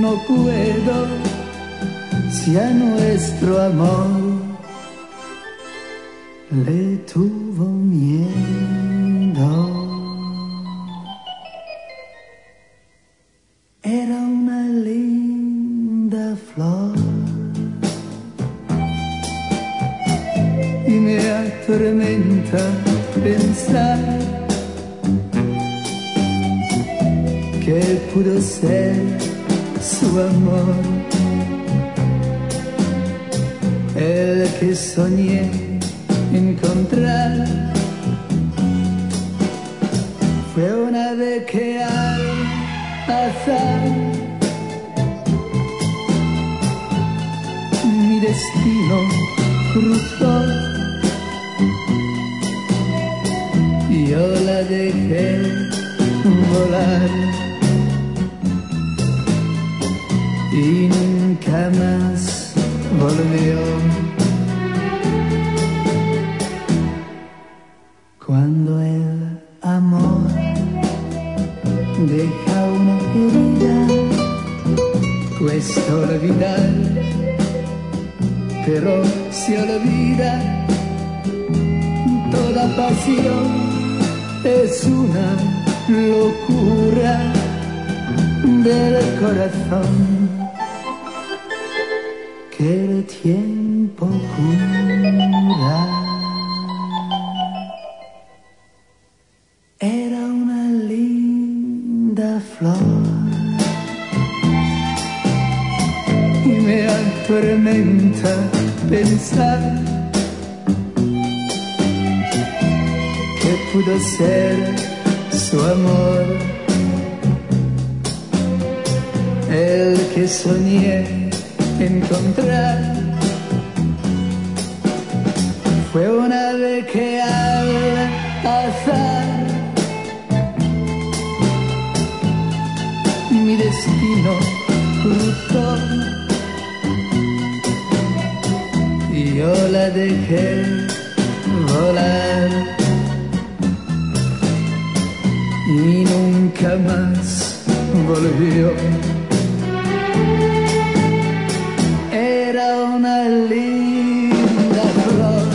no puedo si a nuestro amor le tuvo miedo. Era una linda flor y me atormenta pensar que pudo ser su amor, el que soñé encontrar. Fue una vez que al azar mi destino cruzó y yo la dejé volar y nunca más volvió. Cuando el amor deja una herida, cuesta olvidar, pero se olvida. Toda pasión es una locura del corazón que el tiempo cura. Era una linda flor y me atormenta pensar que pudo ser su amor, el que soñé encontrar. Fue una vez que al azar mi destino cruzó y yo la dejé volar y nunca más volvió. Era una linda flor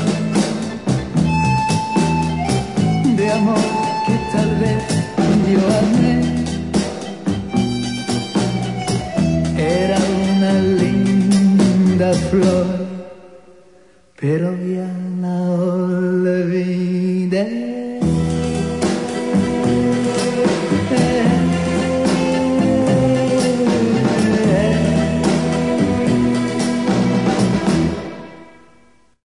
de amor que tal vez yo amé. Era una linda flor, pero ya